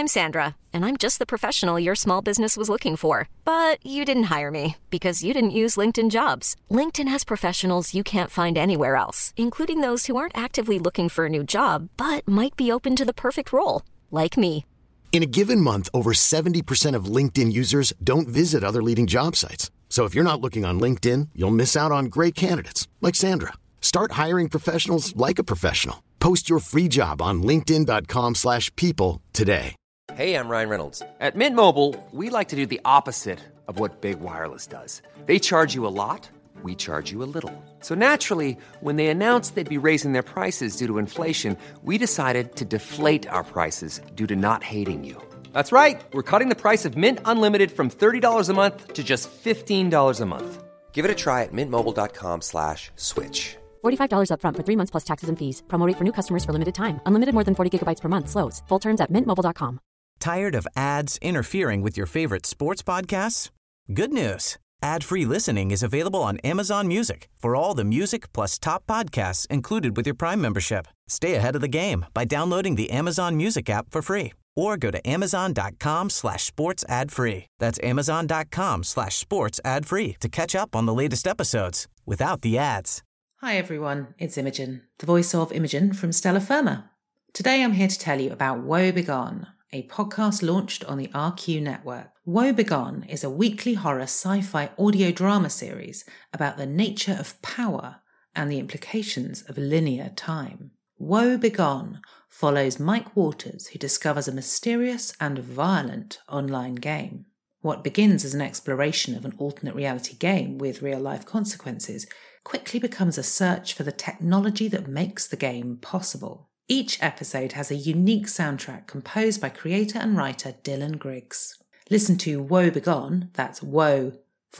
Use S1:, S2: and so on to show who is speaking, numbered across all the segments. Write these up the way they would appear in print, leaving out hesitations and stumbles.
S1: I'm Sandra, and I'm just the professional your small business was looking for. But you didn't hire me because you didn't use LinkedIn Jobs. LinkedIn has professionals you can't find anywhere else, including those who aren't actively looking for a new job, but might be open to the perfect role, like me.
S2: In a given month, over 70% of LinkedIn users don't visit other leading job sites. So if you're not looking on LinkedIn, you'll miss out on great candidates like Sandra. Start hiring professionals like a professional. Post your free job on linkedin.com/people today.
S3: Hey, I'm Ryan Reynolds. At Mint Mobile, we like to do the opposite of what Big Wireless does. They charge you a lot, we charge you a little. So naturally, when they announced they'd be raising their prices due to inflation, we decided to deflate our prices due to not hating you. That's right. We're cutting the price of Mint Unlimited from $30 a month to just $15 a month. Give it a try at mintmobile.com/switch.
S4: $45 up front for 3 months plus taxes and fees. Promo rate for new customers for limited time. Unlimited more than 40 gigabytes per month. Slows full terms at mintmobile.com.
S5: Tired of ads interfering with your favorite sports podcasts? Good news. Ad-free listening is available on Amazon Music for all the music plus top podcasts included with your Prime membership. Stay ahead of the game by downloading the Amazon Music app for free or go to amazon.com/sports ad free. That's amazon.com/sports ad free to catch up on the latest episodes without the ads.
S6: Hi everyone, it's Imogen, the voice of Imogen from Stella Firma. Today I'm here to tell you about Woe Begone, a podcast launched on the RQ network. Woe Begone is a weekly horror sci-fi audio drama series about the nature of power and the implications of linear time. Woe Begone follows Mike Waters, who discovers a mysterious and violent online game. What begins as an exploration of an alternate reality game with real-life consequences quickly becomes a search for the technology that makes the game possible. Each episode has a unique soundtrack composed by creator and writer Dylan Griggs. Listen to Woe Begone, that's Woe,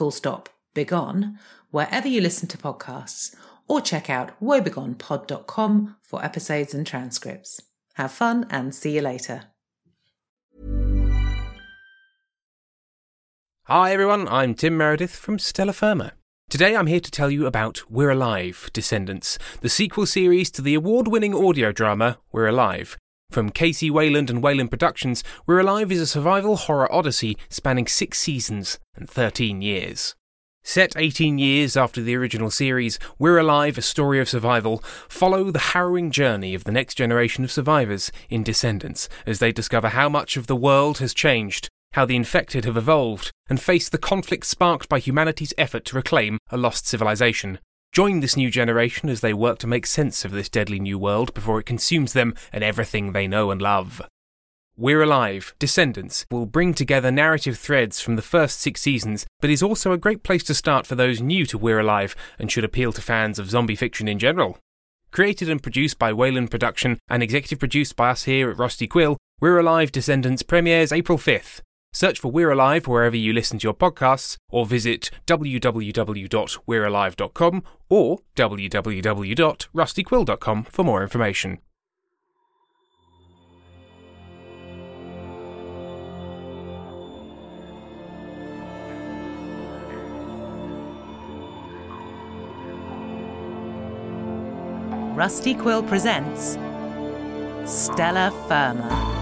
S6: Begone, wherever you listen to podcasts, or check out woebegonepod.com for episodes and transcripts. Have fun and see you later.
S7: Hi everyone, I'm Tim Meredith from Stella Firma. Today I'm here to tell you about We're Alive, Descendants, the sequel series to the award-winning audio drama We're Alive. From Casey Wayland and Wayland Productions, We're Alive is a survival horror odyssey spanning 6 seasons and 13 years. Set 18 years after the original series, We're Alive, A Story of Survival, follow the harrowing journey of the next generation of survivors in Descendants as they discover how much of the world has changed, how the infected have evolved, and face the conflict sparked by humanity's effort to reclaim a lost civilization. Join this new generation as they work to make sense of this deadly new world before it consumes them and everything they know and love. We're Alive, Descendants will bring together narrative threads from the first 6 seasons, but is also a great place to start for those new to We're Alive and should appeal to fans of zombie fiction in general. Created and produced by Wayland Production and executive produced by us here at Rusty Quill, We're Alive, Descendants premieres April 5th. Search for We're Alive wherever you listen to your podcasts, or visit www.we'realive.com or www.rustyquill.com for more information.
S6: Rusty Quill presents Stella Firma.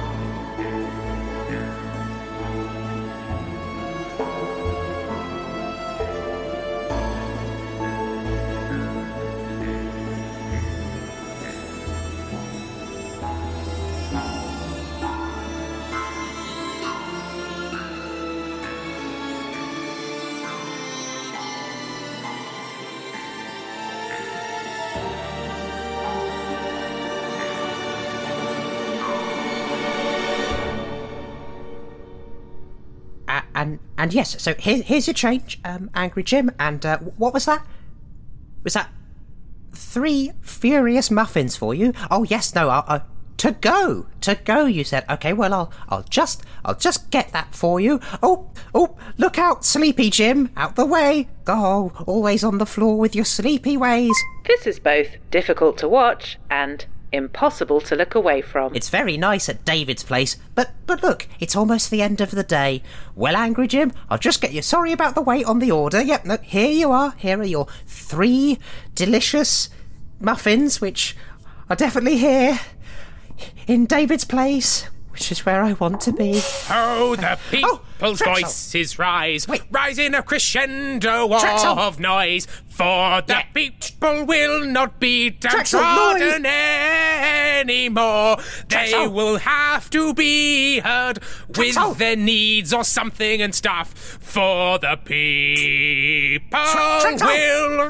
S8: And yes, so here's your change, Angry Jim, and what was that? Was that 3 furious muffins for you? Oh yes, no, to go, you said. Okay, well, I'll just get that for you. Oh, look out, Sleepy Jim, out the way. Go, always on the floor with your sleepy ways.
S6: This is both difficult to watch and impossible to look away from.
S8: It's very nice at David's place, but look, it's almost the end of the day. Well, Angry Jim, I'll just get you sorry about the wait on the order. Yep, no, here you are. Here are your 3 delicious muffins, which are definitely here in David's place. Which is where I want to be.
S7: Oh, the people's
S8: Drexel.
S7: voices rise.
S8: Wait.
S7: Rise in a crescendo
S8: Drexel.
S7: of noise. For the people will not be
S8: Drexel,
S7: downtrodden anymore. They
S8: Drexel.
S7: will have to be heard
S8: Drexel.
S7: with their needs or something and stuff. For the people
S8: Drexel.
S7: will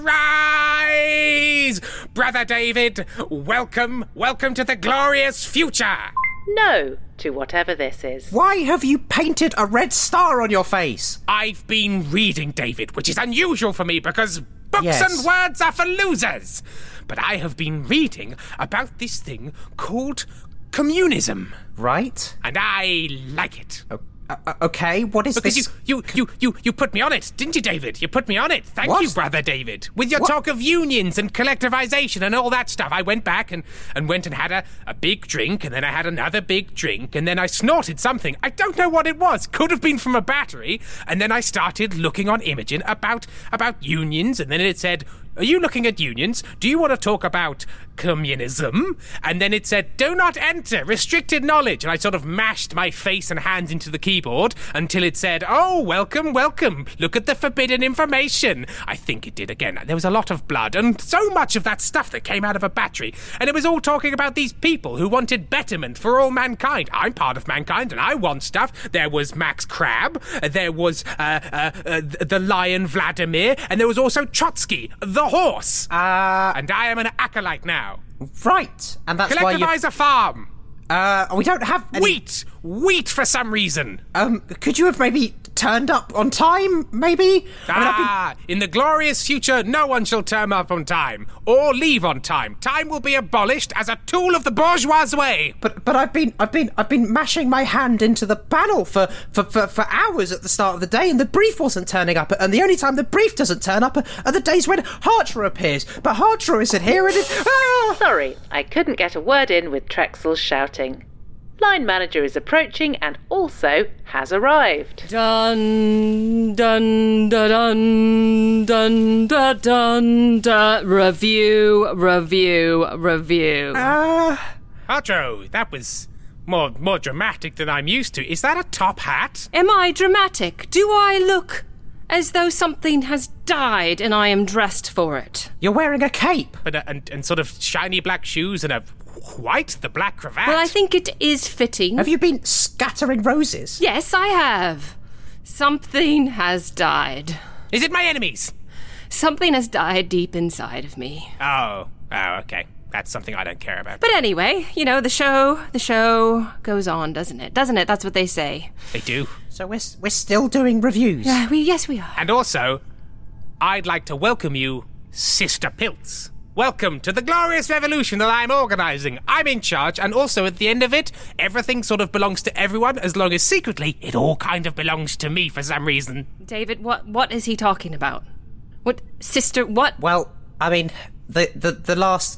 S7: rise. Brother David, welcome to the glorious future.
S6: No to whatever this is.
S8: Why have you painted a red star on your face?
S7: I've been reading, David, which is unusual for me because books
S8: Yes.
S7: and words are for losers. But I have been reading about this thing called communism,
S8: Right?
S7: and I like it.
S8: Okay, what is
S7: Because
S8: this?
S7: you put me on it, didn't you, David? You put me on it. Thank
S8: What?
S7: you, Brother David. With your
S8: What?
S7: talk of unions and collectivization and all that stuff, I went back and went and had a big drink, and then I had another big drink, and then I snorted something. I don't know what it was. Could have been from a battery. And then I started looking on Imogen about unions, and then it said, are you looking at unions? Do you want to talk about communism? And then it said, do not enter, restricted knowledge. And I sort of mashed my face and hands into the keyboard until it said, oh, welcome. Look at the forbidden information. I think it did again. There was a lot of blood and so much of that stuff that came out of a battery. And it was all talking about these people who wanted betterment for all mankind. I'm part of mankind and I want stuff. There was Max Crab. There was the lion Vladimir. And there was also Trotsky, the horse. And I am an acolyte now.
S8: Right, and that's why you...
S7: Collectivise a farm.
S8: We don't have any...
S7: Wheat for some reason.
S8: Could you have maybe turned up on time, maybe?
S7: In the glorious future, no one shall turn up on time or leave on time. Time will be abolished as a tool of the bourgeoisie.
S8: But I've been mashing my hand into the panel for hours at the start of the day, and the brief wasn't turning up. And the only time the brief doesn't turn up are the days when Hartra appears. But Hartra isn't here, and
S6: Sorry, I couldn't get a word in with Trexel shouting. Line manager is approaching and also has arrived.
S9: Dun dun da dun dun da dun da. Review.
S7: Archo, that was more dramatic than I'm used to. Is that a top hat?
S9: Am I dramatic? Do I look as though something has died and I am dressed for it?
S8: you're wearing a cape.
S7: But and sort of shiny black shoes and a the black cravat.
S9: Well, I think it is fitting.
S8: Have you been scattering roses?
S9: Yes, I have. Something has died.
S7: Is it my enemies?
S9: Something has died deep inside of me.
S7: Oh, okay. That's something I don't care about.
S9: But anyway, you know, the show goes on, doesn't it? Doesn't it? That's what they say.
S7: They do.
S8: So we're still doing reviews.
S9: Yes, we are.
S7: And also, I'd like to welcome you, Sister Pilts. Welcome to the glorious revolution that I'm organising. I'm in charge, and also at the end of it, everything sort of belongs to everyone, as long as secretly it all kind of belongs to me for some reason.
S9: David, what is he talking about? What, sister, what?
S8: Well, I mean, the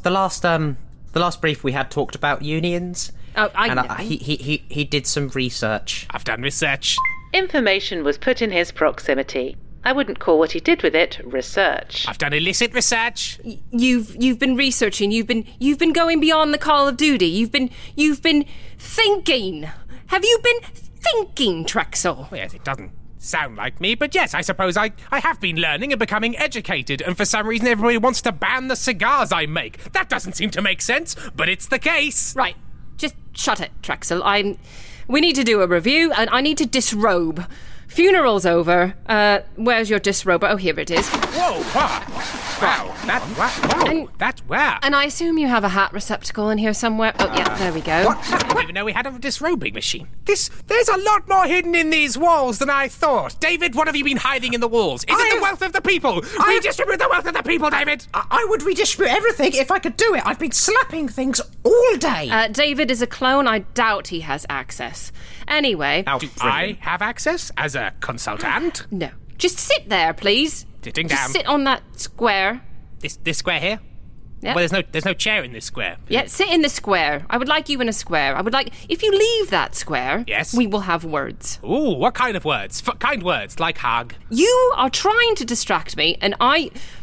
S8: last brief we had talked about unions.
S9: Oh, I
S8: and
S9: know.
S8: He did some research.
S7: I've done research.
S6: Information was put in his proximity. I wouldn't call what he did with it research.
S7: I've done illicit research.
S9: You've been researching. You've been going beyond the call of duty. You've been thinking. Have you been thinking, Trexel?
S7: Well, yes, it doesn't sound like me, but yes, I suppose I have been learning and becoming educated, and for some reason everybody wants to ban the cigars I make. That doesn't seem to make sense, but it's the case.
S9: Right. Just shut it, Trexel. We need to do a review, and I need to disrobe. Funeral's over. Where's your disrobe? Oh, here it is.
S7: Whoa, wow. Wow.
S9: And I assume you have a hat receptacle in here somewhere. Oh, yeah, there we go.
S7: I didn't even know we had a disrobing machine. There's a lot more hidden in these walls than I thought. David, what have you been hiding in the walls? Is it the wealth of the people? Redistribute the wealth of the people, David!
S8: I would redistribute everything if I could do it. I've been slapping things all day.
S9: David is a clone. I doubt he has access. Anyway.
S7: Now, do I have access as a consultant?
S9: No. Just sit there, please.
S7: Sitting
S9: Just
S7: down.
S9: sit on that square.
S7: This square here?
S9: Yeah.
S7: Well, there's no chair in this square.
S9: Yeah, sit in the square. I would like you in a square. I would like... If you leave that square...
S7: Yes?
S9: We will have words.
S7: Ooh, what kind of words? Kind words, like hug.
S9: You are trying to distract me, and I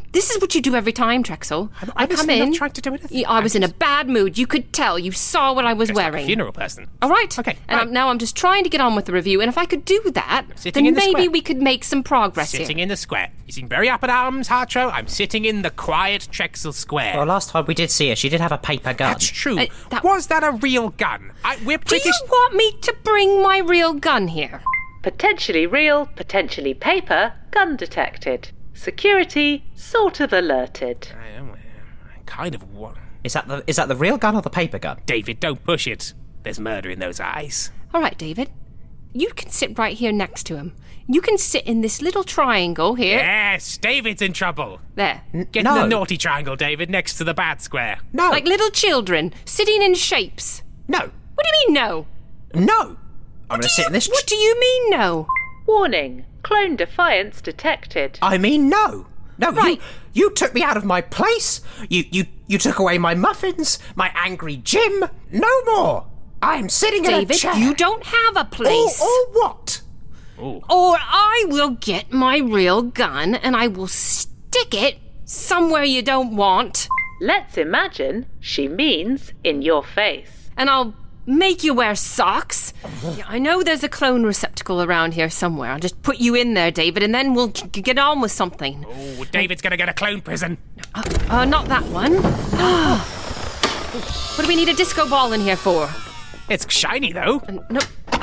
S9: This is what you do every time, Trexel. I come in.
S7: I'm not trying to do anything.
S9: I was in a bad mood. You could tell. You saw what I was
S7: Just
S9: wearing.
S7: like a funeral person.
S9: All right.
S7: Okay.
S9: And now I'm just trying to get on with the review. And if I could do that,
S7: Sitting
S9: then
S7: in the
S9: maybe
S7: square.
S9: we could make some progress
S7: Sitting
S9: here.
S7: in the square. You seem very up in arms, Hartro. I'm sitting in the quiet Trexel Square.
S8: Well, last time we did see her, she did have a paper gun.
S7: That's true.
S9: that-
S7: Was that a real gun? We're
S9: Do
S7: pretty...
S9: you want me to bring my real gun here?
S6: Potentially real, potentially paper, gun detected. Security sort of alerted.
S7: I kind of want...
S8: Is that the real gun or the paper gun?
S7: David, don't push it. There's murder in those eyes.
S9: All right, David. You can sit right here next to him. You can sit in this little triangle here.
S7: Yes, David's in trouble.
S9: There.
S7: Get in the naughty triangle, David, next to the bad square.
S8: No.
S9: Like little children, sitting in shapes.
S8: No.
S9: What do you mean, no?
S8: No. I'm going to sit in this...
S9: What do you mean, no?
S6: Warning, clone defiance detected.
S8: I mean, no. No,
S9: Right.
S8: you took me out of my place. You took away my muffins, my angry Jim. No more. I'm sitting in a
S9: David,
S8: chair.
S9: you don't have a place.
S8: Or what?
S9: Or I will get my real gun and I will stick it somewhere you don't want.
S6: Let's imagine she means in your face.
S9: And I'll make you wear socks. Yeah, I know there's a clone receptacle around here somewhere. I'll just put you in there, David, and then we'll get on with something.
S7: Oh, David's going to get a clone prison.
S9: Not that one. What do we need a disco ball in here for?
S7: It's shiny, though.
S9: No.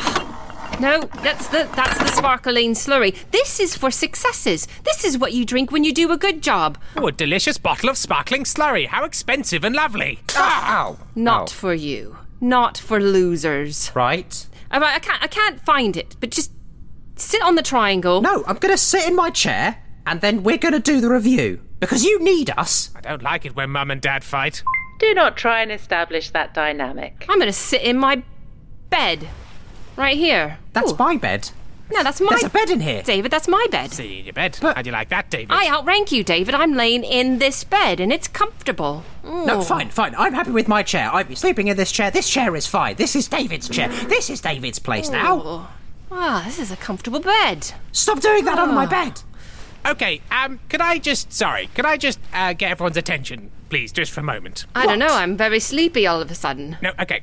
S9: No, that's the sparkling slurry. This is for successes. This is what you drink when you do a good job.
S7: Oh, a delicious bottle of sparkling slurry. How expensive and lovely.
S8: Ow.
S9: Not for you. Not for losers.
S8: Right.
S9: I can't find it, but just sit on the triangle.
S8: No, I'm going to sit in my chair, and then we're going to do the review. Because you need us.
S7: I don't like it when Mum and Dad fight.
S6: Do not try and establish that dynamic.
S9: I'm going to sit in my bed. Right here.
S8: That's
S9: Ooh.
S8: my bed.
S9: No, that's my...
S8: There's a bed in here.
S9: David, that's my bed.
S7: See in your bed. How do you like that, David?
S9: I outrank you, David. I'm laying in this bed, and it's comfortable.
S8: No, fine. I'm happy with my chair. I'd be sleeping in this chair. This chair is fine. This is David's chair. This is David's place now.
S9: This is a comfortable bed.
S8: Stop doing that on my bed.
S7: Okay, could I just get everyone's attention, please, just for a moment?
S9: I don't know, I'm very sleepy all of a sudden.
S7: No, okay.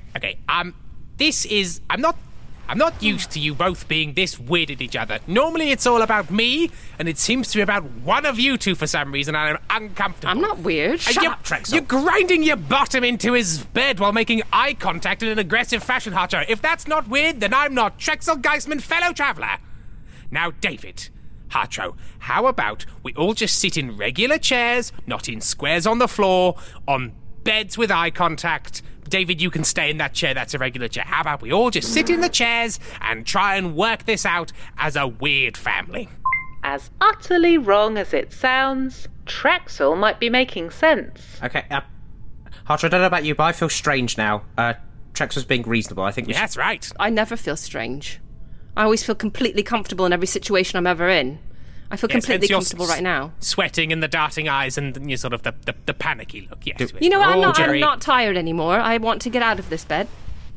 S7: This is... I'm not used to you both being this weird at each other. Normally it's all about me, and it seems to be about one of you two for some reason, and I'm uncomfortable.
S9: I'm not weird.
S8: Shut up, Trexel.
S7: You're grinding your bottom into his bed while making eye contact in an aggressive fashion, Harcho. If that's not weird, then I'm not. Trexel Geisman, fellow traveller. Now, David, Hartro, how about we all just sit in regular chairs, not in squares on the floor, on beds with eye contact. David, you can stay in that chair. That's a regular chair. How about we all just sit in the chairs and try and work this out as a weird family?
S6: As utterly wrong as it sounds, Trexel might be making sense.
S8: Okay, Harter, I don't know about you, but I feel strange now. Trex was being reasonable. I think we
S7: Yeah, that's right.
S9: I never feel strange. I always feel completely comfortable in every situation I'm ever in. I feel completely comfortable right now.
S7: Sweating and the darting eyes and you sort of the panicky look. Yes.
S9: You know what? I'm
S7: Jerry.
S9: not tired anymore. I want to get out of this bed.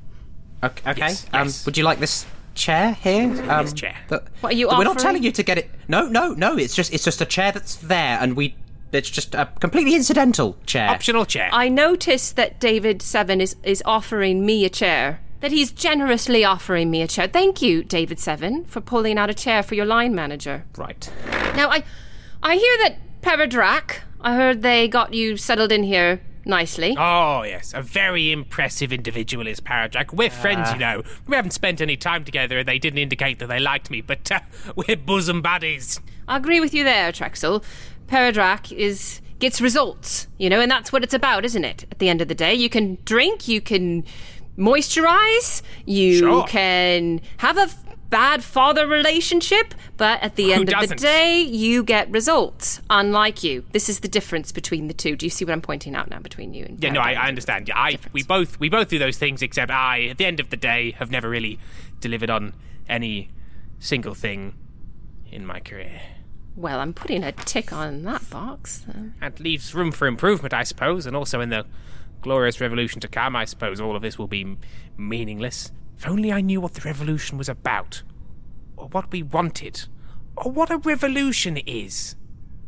S8: Okay.
S7: Yes.
S8: Would you like this chair here?
S7: This chair.
S9: What are you
S8: We're not
S9: offering?
S8: telling you to get it. No. It's just a chair that's there, and it's just a completely incidental chair.
S7: Optional chair.
S9: I noticed that David Seven is offering me a chair. That he's generously offering me a chair. Thank you, David Seven, for pulling out a chair for your line manager.
S8: Right.
S9: Now, I hear that Peredrac, I heard they got you settled in here nicely.
S7: Oh, yes. A very impressive individual is Paradrac. We're friends, you know. We haven't spent any time together and they didn't indicate that they liked me, but we're bosom buddies.
S9: I agree with you there, Trexel. Peredrac gets results, you know, and that's what it's about, isn't it? At the end of the day, you can drink, you can moisturize, you
S7: Sure.
S9: can have a bad father relationship, but at the end of the
S7: doesn't?
S9: day, you get results. Unlike you. This is the difference between the two. Do you see what I'm pointing out now between you and
S7: Yeah, no,
S9: Peredrac?
S7: I understand. Yeah, we both do those things, except I, at the end of the day, have never really delivered on any single thing in my career.
S9: Well, I'm putting a tick on that box.
S7: That leaves room for improvement, I suppose, and also in the glorious revolution to come, I suppose all of this will be meaningless. If only I knew what the revolution was about, or what we wanted, or what a revolution is.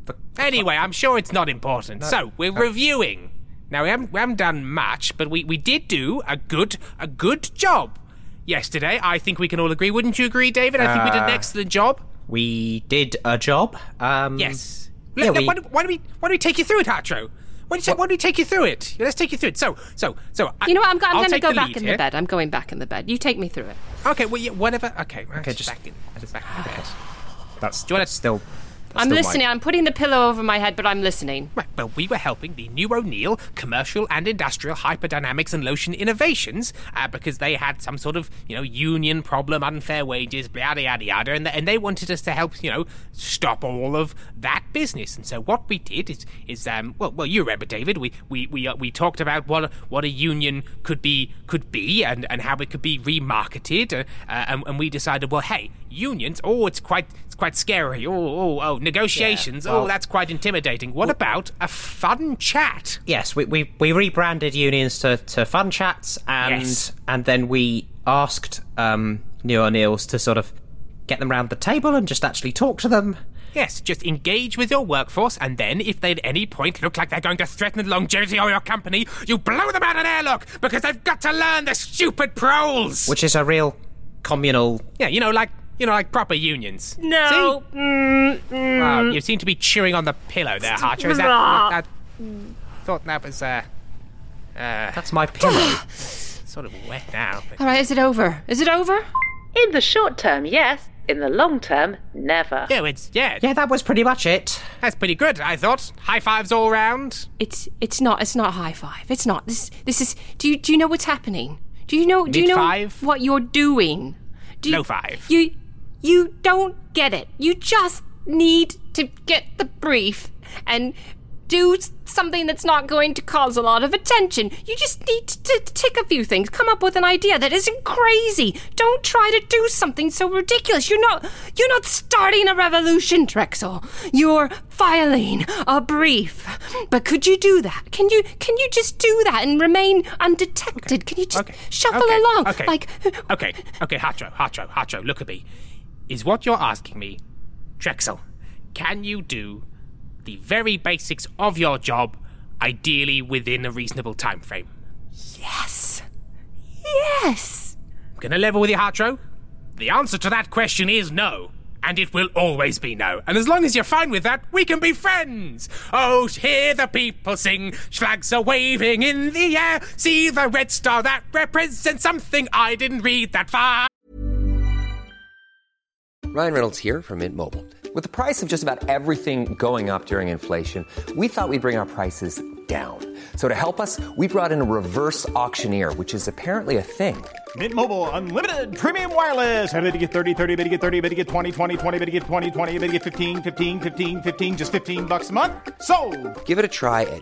S7: Anyway, I'm sure it's not important. So, we're reviewing. Now, we haven't done much, but we did do a good job yesterday. I think we can all agree. Wouldn't you agree, David? I think we did an excellent job.
S8: We did a job.
S7: Yes.
S8: Yeah,
S7: why don't we take you through it, Hatro? Why don't we take you through it? Let's take you through it. So.
S9: You know what? I'm going to go back in
S7: here.
S9: the bed. I'm going back in the bed. You take me through it.
S7: Okay. Well, yeah, whatever. Okay.
S8: Just
S7: back in the bed.
S8: That's
S7: Do you want to
S8: still.
S9: I'm listening. I'm putting the pillow over my head, but I'm listening.
S7: Right, well, we were helping the New O'Neill Commercial and Industrial Hyperdynamics and Lotion Innovations because they had some sort of, union problem, unfair wages, yada, yada, yada, and they wanted us to help, stop all of that business. And so what we did is you remember, David, we talked about what a union could be and how it could be remarketed, and we decided, well, hey, unions, it's quite scary. Negotiations.
S8: Yeah, well,
S7: that's quite intimidating. What about a fun chat?
S8: Yes, we rebranded unions to fun chats, and then we asked New O'Neill's to sort of get them round the table and just actually talk to them.
S7: Yes, just engage with your workforce, and then if they at any point look like they're going to threaten the longevity of your company, you blow them out an airlock because they've got to learn the stupid proles.
S8: Which is a real communal.
S7: Yeah, like proper unions.
S9: No.
S7: Wow, you seem to be chewing on the pillow there, Hatcher. Is that thought that was
S8: That's my pillow.
S7: Sort of wet now.
S9: All right, is it over? Is it over?
S6: In the short term, yes. In the long term, never.
S7: Yeah,
S8: Yeah, that was pretty much it.
S7: That's pretty good, I thought. High fives all round.
S9: It's not high five. It's not. This is. Do you know what's happening? Do you know
S7: Mid-five?
S9: what you're doing?
S7: Low five.
S9: You don't get it. You just need to get the brief and do something that's not going to cause a lot of attention. You just need to tick a few things, come up with an idea that isn't crazy. Don't try to do something so ridiculous. You're not starting a revolution, Drexel. You're filing a brief. But could you do that? Can you just do that and remain undetected? Can you just shuffle along?
S7: Okay, Hatcho, look at me. Is what you're asking me, Drexel, can you do the very basics of your job, ideally within a reasonable time frame?
S9: Yes.
S7: I'm gonna level with you, Hatcho. The answer to that question is no. And it will always be no. And as long as you're fine with that, we can be friends. Oh, hear the people sing. Flags are waving in the air. See the red star that represents something I didn't read that far.
S3: Ryan Reynolds here from Mint Mobile. With the price of just about everything going up during inflation, we thought we'd bring our prices down. So to help us, we brought in a reverse auctioneer, which is apparently a thing.
S10: Mint Mobile Unlimited Premium Wireless. How to get 30, 30, bit to get 30, bit to get 20, 20, 20, bit to get 20, 20, bit to get 15, 15, 15, 15, just $15 a month? Sold!
S3: Give it a try at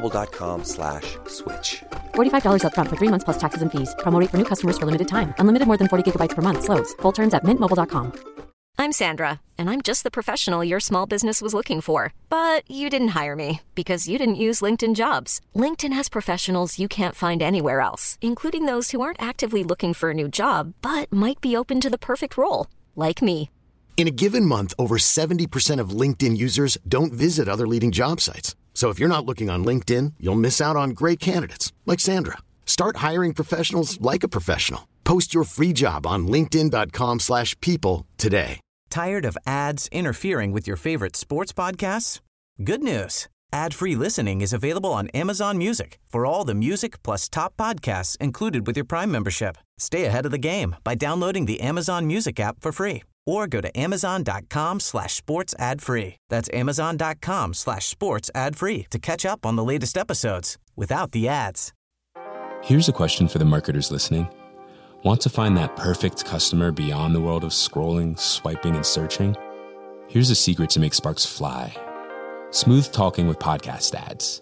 S3: mintmobile.com/switch.
S4: $45 up front for 3 months plus taxes and fees. Promo rate for new customers for limited time. Unlimited more than 40 gigabytes per month. Slows full terms at mintmobile.com.
S1: I'm Sandra, and I'm just the professional your small business was looking for. But you didn't hire me because you didn't use LinkedIn Jobs. LinkedIn has professionals you can't find anywhere else, including those who aren't actively looking for a new job, but might be open to the perfect role, like me.
S2: In a given month, over 70% of LinkedIn users don't visit other leading job sites. So if you're not looking on LinkedIn, you'll miss out on great candidates like Sandra. Start hiring professionals like a professional. Post your free job on linkedin.com/people today.
S5: Tired of ads interfering with your favorite sports podcasts? Good news. Ad-free listening is available on Amazon Music for all the music plus top podcasts included with your Prime membership. Stay ahead of the game by downloading the Amazon Music app for free or go to amazon.com/sports ad free. That's amazon.com/sports ad free to catch up on the latest episodes without the ads.
S11: Here's a question for the marketers listening. Want to find that perfect customer beyond the world of scrolling, swiping, and searching? Here's a secret to make sparks fly. Smooth talking with podcast ads.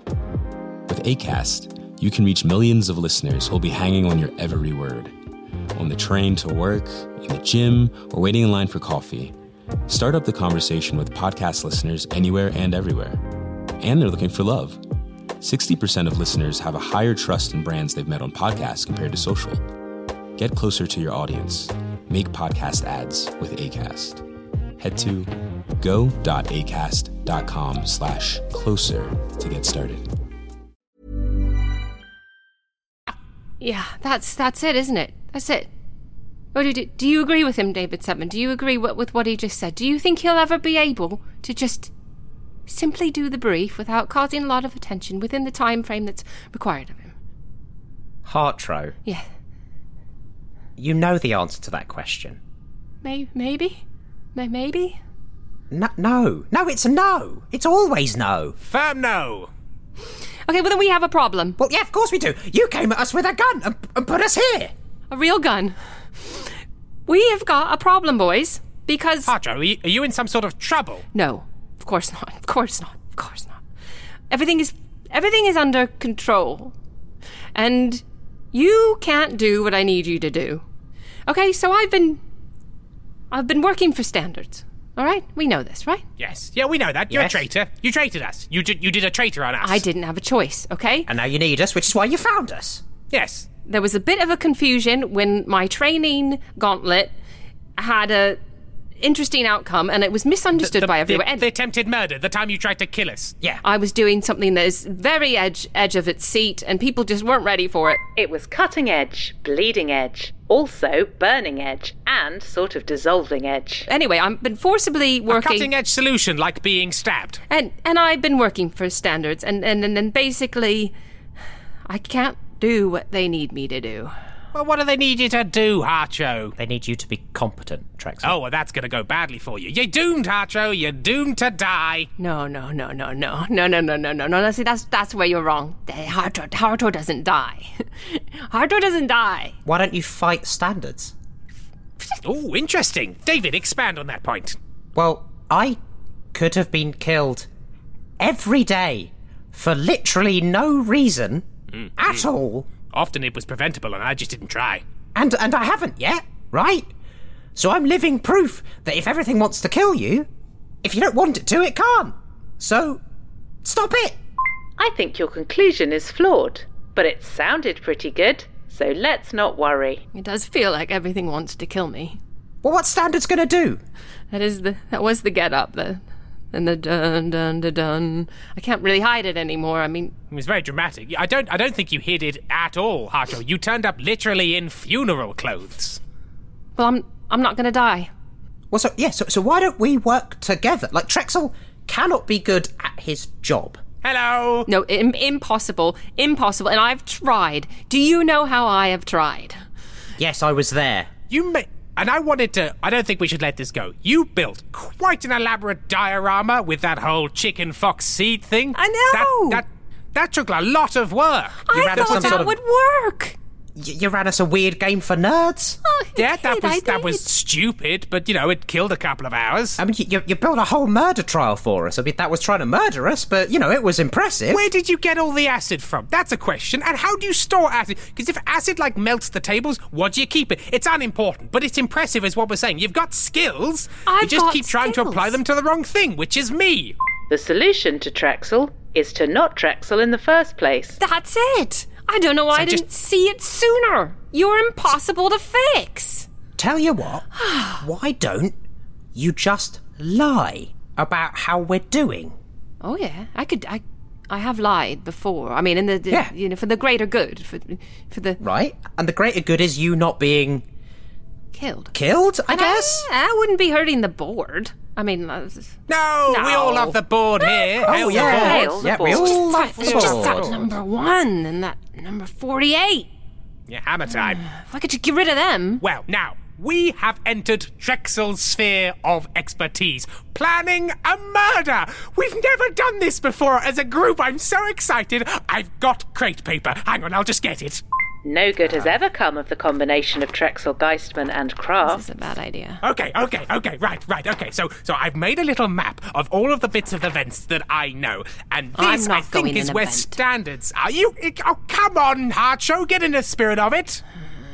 S11: With Acast, you can reach millions of listeners who'll be hanging on your every word. On the train to work, in the gym, or waiting in line for coffee. Start up the conversation with podcast listeners anywhere and everywhere. And they're looking for love. 60% of listeners have a higher trust in brands they've met on podcasts compared to social. Get closer to your audience. Make podcast ads with Acast. Head to go.acast.com/closer to get started.
S9: Yeah, that's it, isn't it? That's it. Or do you agree with him, David Sedman? Do you agree with what he just said? Do you think he'll ever be able to just simply do the brief without causing a lot of attention within the time frame that's required of him?
S8: Hartrow.
S9: Yeah.
S8: You know the answer to that question.
S9: Maybe? Maybe?
S8: No, it's a no. It's always no.
S7: Firm no.
S9: Okay, well then we have a problem.
S8: Well, yeah, of course we do. You came at us with a gun and put us here.
S9: A real gun. We have got a problem, boys, because...
S7: Hartrow, are you in some sort of trouble?
S9: No, of course not. Of course not. Of course not. Everything is under control. And you can't do what I need you to do. Okay, so I've been working for Standards. All right? We know this, right?
S7: Yes. Yeah, we know that. You're a traitor. You traited us. You did a traitor on us.
S9: I didn't have a choice, okay?
S8: And now you need us, which is why you found us.
S7: Yes.
S9: There was a bit of a confusion when my training gauntlet had a interesting outcome, and it was misunderstood by everyone.
S7: The attempted murder, the time you tried to kill us.
S8: Yeah.
S9: I was doing something that is very edge of its seat, and people just weren't ready for it.
S6: It was cutting edge, bleeding edge, also burning edge, and sort of dissolving edge.
S9: Anyway, I've been forcibly working...
S7: A cutting-edge solution, like being stabbed.
S9: And I've been working for Standards, and basically, I can't do what they need me to do.
S7: Well, what do they need you to do, Hartrow?
S8: They need you to be competent, Trexel.
S7: Oh, well, that's going to go badly for you. You're doomed, Hartrow. You're doomed to die.
S9: No. See, that's where you're wrong. Hartrow doesn't die. Hartrow doesn't die.
S8: Why don't you fight Standards?
S7: Oh, interesting. David, expand on that point.
S8: Well, I could have been killed every day for literally no reason at all.
S7: Often it was preventable and I just didn't try.
S8: And I haven't yet, right? So I'm living proof that if everything wants to kill you, if you don't want it to, it can't. So, stop it!
S6: I think your conclusion is flawed, but it sounded pretty good, so let's not worry.
S9: It does feel like everything wants to kill me.
S8: Well, what's Standards gonna do?
S9: That was the get up, and the dun dun dun dun. I can't really hide it anymore. I mean,
S7: it was very dramatic. I don't think you hid it at all, Hartrow. You turned up literally in funeral clothes.
S9: Well, I'm not gonna die.
S8: Well, so why don't we work together? Like, Trexel cannot be good at his job.
S7: Hello.
S9: No, impossible, and I've tried. Do you know how I have tried?
S8: Yes, I was there.
S7: And I don't think we should let this go. You built quite an elaborate diorama with that whole chicken fox seed thing.
S9: I know!
S7: That took a lot of work.
S9: I thought that would work.
S8: You ran us a weird game for nerds?
S9: Oh,
S7: yeah, that was stupid, but, it killed a couple of hours.
S8: I mean, you built a whole murder trial for us. I mean, that was trying to murder us, but, it was impressive.
S7: Where did you get all the acid from? That's a question. And how do you store acid? Because if acid, melts the tables, what do you keep it? It's unimportant, but it's impressive is what we're saying. You've got skills. You just keep trying to apply them to the wrong thing, which is me.
S6: The solution to Trexel is to not Trexel in the first place.
S9: That's it. I don't know why I didn't see it sooner. You're impossible to fix.
S8: Tell you what, why don't you just lie about how we're doing?
S9: Oh yeah, I have lied before. I mean, for the greater good, for the
S8: right. And the greater good is you not being
S9: killed.
S8: Killed, I guess.
S9: I wouldn't be hurting the board. I mean,
S7: no, we all love the board here.
S8: Oh, yeah. We all love the board.
S9: It's just that number 1 and that number 48.
S7: Yeah, hammer time.
S9: If I could just get rid of them.
S7: Well, now, we have entered Trexel's sphere of expertise. Planning a murder! We've never done this before as a group. I'm so excited. I've got crate paper. Hang on, I'll just get it.
S6: No good has ever come of the combination of Trexel, Geistman, and Kraft.
S9: This is a bad idea.
S7: Okay, right, okay. So I've made a little map of all of the bits of the vents that I know, and this, I think, is where Standards are. Oh, come on, Hartrow, get in the spirit of it.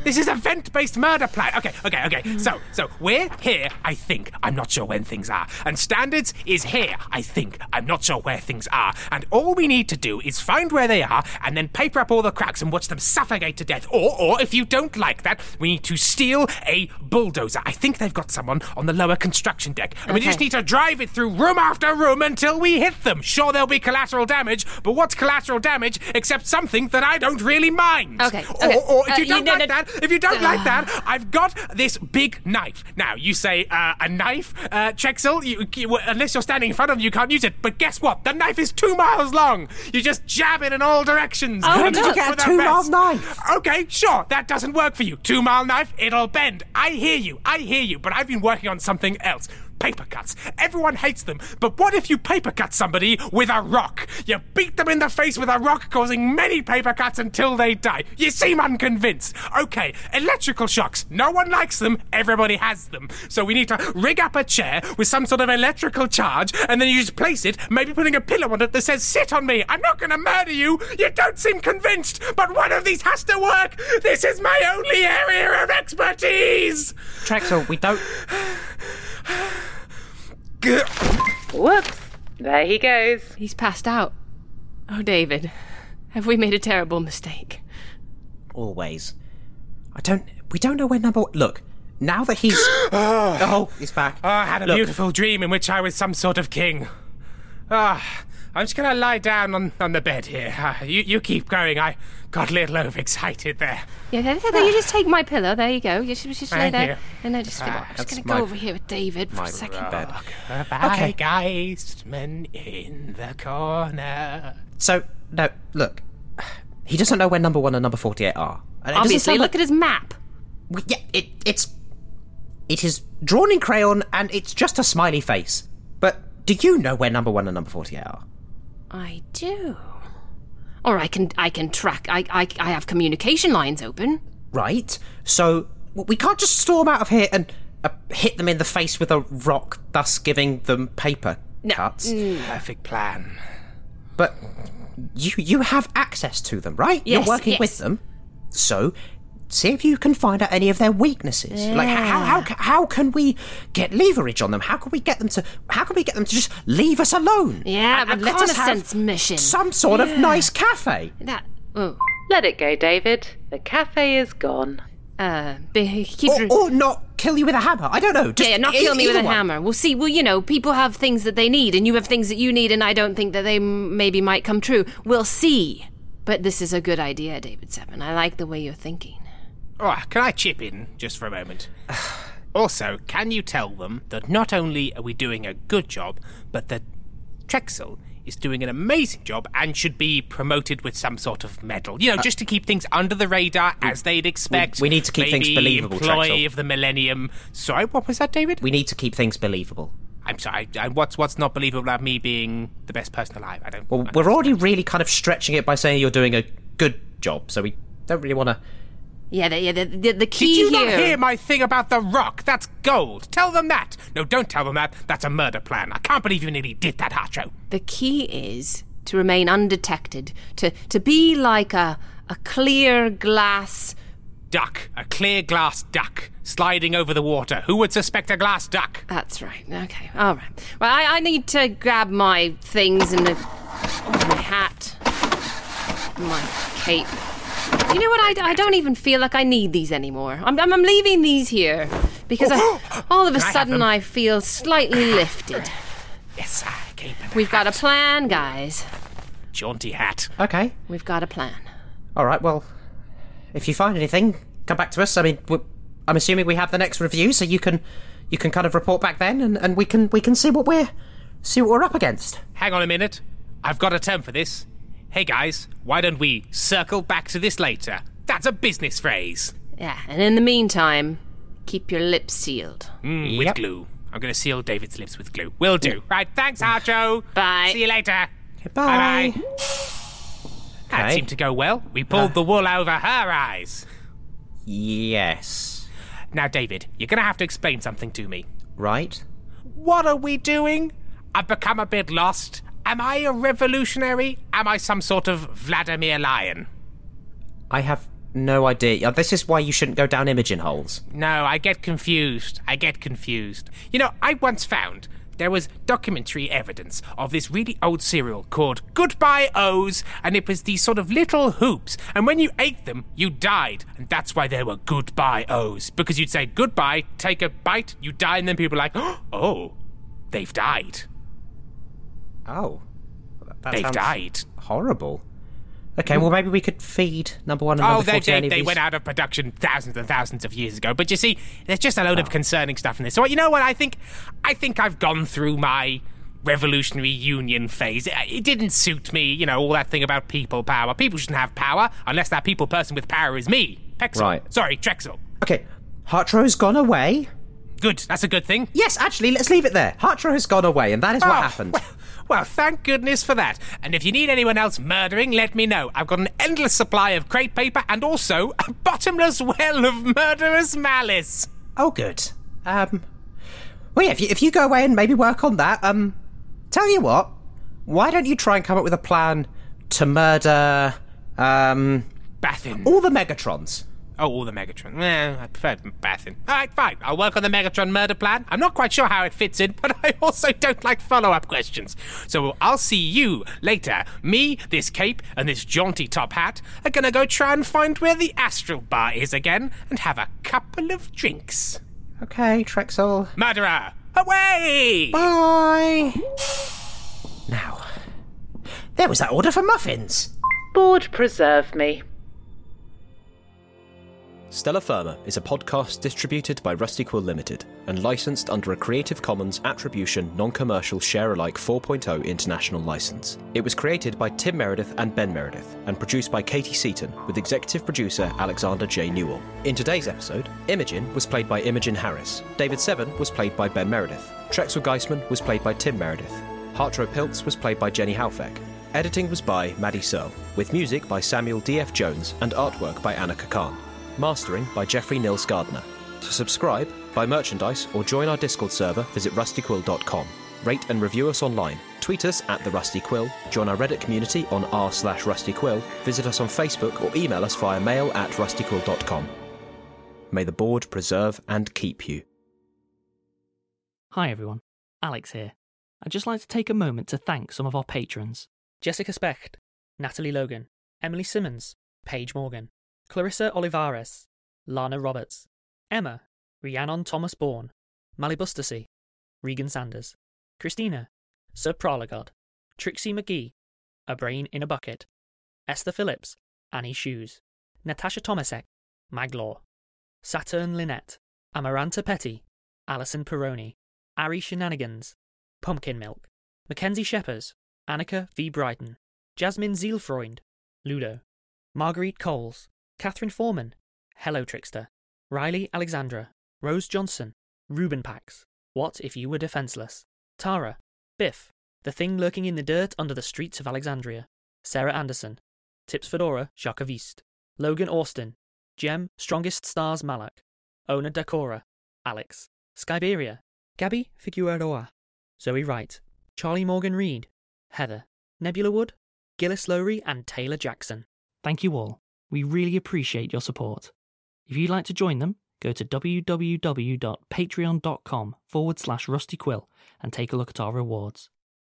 S7: This is event-based murder plan. Okay. So we're here, I think. I'm not sure when things are. And Standards is here, I think. I'm not sure where things are. And all we need to do is find where they are and then paper up all the cracks and watch them suffocate to death. Or if you don't like that, we need to steal a bulldozer. I think they've got someone on the lower construction deck. And we just need to drive it through room after room until we hit them. Sure, there'll be collateral damage, but what's collateral damage except something that I don't really mind?
S9: Okay.
S7: Or if you don't like that, I've got this big knife. Now, you say, a knife, Trexel, you, unless you're standing in front of them, you can't use it. But guess what? The knife is 2 miles long. You just jab it in all directions.
S8: How did you get a 2-mile knife?
S7: Okay, sure, that doesn't work for you. 2-mile knife, it'll bend. I hear you, but I've been working on something else. Paper cuts. Everyone hates them, but what if you paper cut somebody with a rock? You beat them in the face with a rock, causing many paper cuts until they die. You seem unconvinced. Okay, electrical shocks. No one likes them, everybody has them. So we need to rig up a chair with some sort of electrical charge, and then you just place it, maybe putting a pillow on it that says, sit on me, I'm not gonna murder you. You don't seem convinced, but one of these has to work. This is my only area of expertise.
S8: Trexel, we don't...
S6: Whoops. There he goes.
S9: He's passed out. Oh, David, have we made a terrible mistake?
S8: Always. We don't know where number... Look, now that he's... he's back.
S7: I had a beautiful dream in which I was some sort of king. I'm just going to lie down on the bed here. You keep going. I got a little overexcited there.
S9: Yeah, there, you just take my pillow. There you go. You should just lay there.
S7: you.
S9: And then I'm just going to go over here with David for a second.
S8: Bed.
S7: Okay. Geistman in the corner.
S8: So, no, look. He doesn't know where number 1 and number 48 are. And
S9: obviously, look at his map.
S8: Yeah, it is drawn in crayon and it's just a smiley face. But do you know where number 1 and number 48 are?
S9: I do. Or I can track. I have communication lines open.
S8: Right. So we can't just storm out of here and hit them in the face with a rock, thus giving them paper cuts.
S7: Perfect plan.
S8: But you have access to them, right?
S9: Yes,
S8: you're working with them. So see if you can find out any of their weaknesses.
S9: Yeah.
S8: Like how can we get leverage on them? How can we get them to just leave us alone?
S9: Yeah,
S8: and let us have
S9: mission.
S8: Some sort of nice cafe.
S6: Let it go, David. The cafe is gone.
S8: Or not kill you with a hammer. I don't know. Just
S9: not kill me with a
S8: one.
S9: hammer. We'll see. Well, people have things that they need, and you have things that you need, and I don't think that they maybe might come true. We'll see. But this is a good idea, David Seven. I like the way you're thinking.
S7: Oh, can I chip in just for a moment? Also, can you tell them that not only are we doing a good job, but that Trexel is doing an amazing job and should be promoted with some sort of medal. Just to keep things under the radar as they'd expect.
S8: We need to keep things believable,
S7: Employee
S8: Trexel.
S7: of the millennium. Sorry, what was that, David?
S8: We need to keep things believable.
S7: I'm sorry, what's not believable about me being the best person alive?
S8: We're already really kind of stretching it by saying you're doing a good job, so we don't really want to...
S9: Yeah, the key
S7: here... Did you
S9: here...
S7: not hear my thing about the rock? That's gold. Tell them that. No, don't tell them that. That's a murder plan. I can't believe you nearly did that, Hartro.
S9: The key is to remain undetected, to be like a clear glass...
S7: Duck. A clear glass duck. Sliding over the water. Who would suspect a glass duck?
S9: That's right. Okay. All right. Well, I need to grab my things and my hat, my cape. You know what? I don't even feel like I need these anymore. I'm leaving these here because all of a sudden I feel slightly lifted.
S7: Yes, cape and
S9: We've got a plan, guys.
S7: Jaunty hat.
S8: Okay.
S9: We've got a plan.
S8: All right. Well, if you find anything, come back to us. I mean, I'm assuming we have the next review, so you can kind of report back then, and we can see what we're up against.
S7: Hang on a minute. I've got a term for this. Hey guys, why don't we circle back to this later? That's a business phrase.
S9: Yeah, and in the meantime, keep your lips sealed.
S7: With glue. I'm going to seal David's lips with glue. Will do. Right, thanks, Archo.
S9: Bye.
S7: See you later.
S8: Bye.
S7: Bye-bye. That seemed to go well. We pulled the wool over her eyes.
S8: Yes.
S7: Now, David, you're going to have to explain something to me.
S8: Right.
S7: What are we doing? I've become a bit lost. Am I a revolutionary? Am I some sort of Vladimir Lion?
S8: I have no idea. This is why you shouldn't go down Imogen holes.
S7: No, I get confused. You know, I once found there was documentary evidence of this really old cereal called Goodbye O's, and it was these sort of little hoops, and when you ate them, you died, and that's why they were Goodbye O's, because you'd say goodbye, take a bite, you die, and then people are like, oh, they've died.
S8: Oh.
S7: They've died.
S8: Horrible. Okay, well, maybe we could feed number 1 and number 40.
S7: They went out of production thousands and thousands of years ago. But you see, there's just a load of concerning stuff in this. So you know what? I think I've gone through my revolutionary union phase. It didn't suit me, you know, all that thing about people power. People shouldn't have power unless that people person with power is me. Pexel.
S8: Right.
S7: Sorry, Trexel.
S8: Okay, Hartro's gone away.
S7: Good, that's a good thing.
S8: Yes, actually, let's leave it there. Hartro has gone away, and that is what happened.
S7: Well, thank goodness for that. And if you need anyone else murdering, let me know. I've got an endless supply of crate paper and also a bottomless well of murderous malice.
S8: Oh, good. Well, yeah, if you go away and maybe work on that, tell you what, why don't you try and come up with a plan to murder,
S7: Bathin.
S8: all the Megatrons?
S7: Oh, all the Megatron. I prefer Bathin. All right, fine. I'll work on the Megatron murder plan. I'm not quite sure how it fits in, but I also don't like follow-up questions. So I'll see you later. Me, this cape, and this jaunty top hat are gonna go try and find where the Astral Bar is again and have a couple of drinks.
S8: Okay, Trexel.
S7: Murderer, away!
S8: Bye! Now, there was that order for muffins.
S6: Board preserve me.
S12: Stella Firma is a podcast distributed by Rusty Quill Limited and licensed under a Creative Commons Attribution Non-Commercial Share-alike 4.0 international license. It was created by Tim Meredith and Ben Meredith and produced by Katie Seaton with executive producer Alexander J. Newell. In today's episode, Imogen was played by Imogen Harris, David Seven was played by Ben Meredith, Trexel Geisman was played by Tim Meredith, Hartro Piltz was played by Jenny Halfeck. Editing was by Maddie Searle, with music by Samuel D.F. Jones and artwork by Annika Khan. Mastering by Jeffrey Nils Gardner. To subscribe, buy merchandise, or join our Discord server, visit rustyquill.com. Rate and review us online. Tweet us at The Rusty Quill, join our Reddit community on r/rustyquill, visit us on Facebook, or email us via mail@rustyquill.com. May the board preserve and keep you.
S13: Hi everyone, Alex here. I'd just like to take a moment to thank some of our patrons. Jessica Specht, Natalie Logan, Emily Simmons, Paige Morgan, Clarissa Olivares, Lana Roberts, Emma, Rhiannon Thomas Bourne, Malibustasi, Regan Sanders, Christina, Sir Prologod, Trixie McGee, A Brain in a Bucket, Esther Phillips, Annie Shoes, Natasha Tomasek, Maglaw, Saturn Lynette, Amaranta Petty, Alison Peroni, Ari Shenanigans, Pumpkin Milk, Mackenzie Sheppers, Annika V. Brighton, Jasmine Zielfreund, Ludo, Marguerite Coles, Catherine Foreman, Hello Trickster, Riley Alexandra, Rose Johnson, Ruben Pax, What If You Were Defenseless, Tara, Biff, The Thing Lurking in the Dirt Under the Streets of Alexandria, Sarah Anderson, Tips Fedora, Jacques Logan Austin, Jem, Strongest Stars Malak, Ona Dakora, Alex, Skyberia, Gabby Figueroa, Zoe Wright, Charlie Morgan Reed, Heather, Nebula Wood, Gillis Lowry and Taylor Jackson. Thank you all. We really appreciate your support. If you'd like to join them, go to www.patreon.com/rustyquill and take a look at our rewards.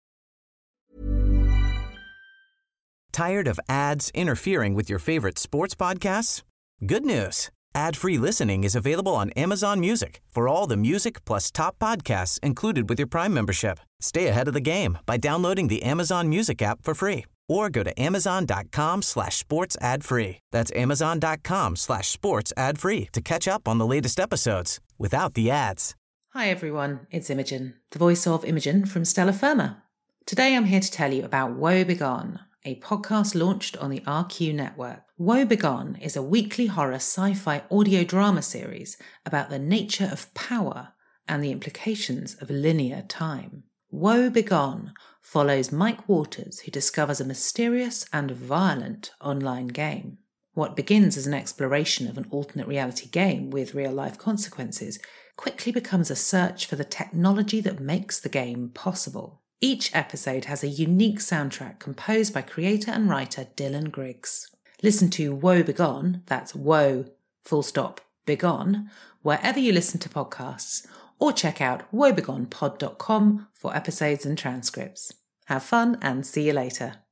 S5: Tired of ads interfering with your favorite sports podcasts? Good news. Ad-free listening is available on Amazon Music for all the music plus top podcasts included with your Prime membership. Stay ahead of the game by downloading the Amazon Music app for free or go to amazon.com/sports ad free. That's amazon.com/sports ad free to catch up on the latest episodes without the ads.
S6: Hi everyone, it's Imogen, the voice of Imogen from Stella Firma. Today I'm here to tell you about Woe Begone, a podcast launched on the RQ network. Woe Begone is a weekly horror sci-fi audio drama series about the nature of power and the implications of linear time. Woe Begone follows Mike Waters, who discovers a mysterious and violent online game. What begins as an exploration of an alternate reality game with real-life consequences quickly becomes a search for the technology that makes the game possible. Each episode has a unique soundtrack composed by creator and writer Dylan Griggs. Listen to Woe Begone, that's woe, full stop, begone, wherever you listen to podcasts, or check out woebegonepod.com for episodes and transcripts. Have fun and see you later.